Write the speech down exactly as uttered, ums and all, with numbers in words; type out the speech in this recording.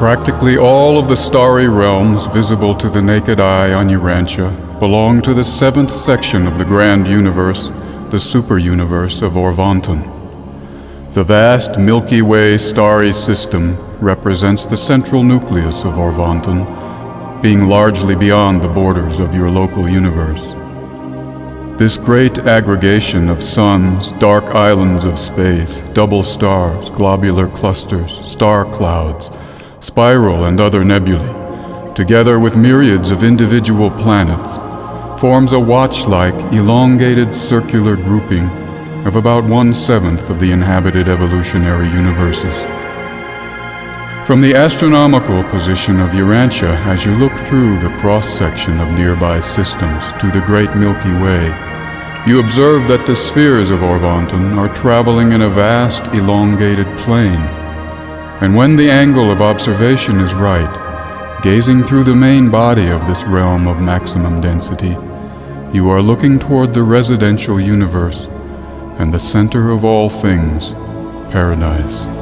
Practically all of the starry realms visible to the naked eye on Urantia belong to the seventh section of the grand universe, the superuniverse of Orvonton. The vast Milky Way starry system represents the central nucleus of Orvonton, being largely beyond the borders of your local universe. This great aggregation of suns, dark islands of space, double stars, globular clusters, star clouds, spiral and other nebulae, together with myriads of individual planets, forms a watch-like, elongated circular grouping of about one-seventh of the inhabited evolutionary universes. From the astronomical position of Urantia, as you look through the cross-section of nearby systems to the great Milky Way, you observe that the spheres of Orvonton are traveling in a vast, elongated plane. And when the angle of observation is right, gazing through the main body of this realm of maximum density, you are looking toward the residential universe and the center of all things, paradise.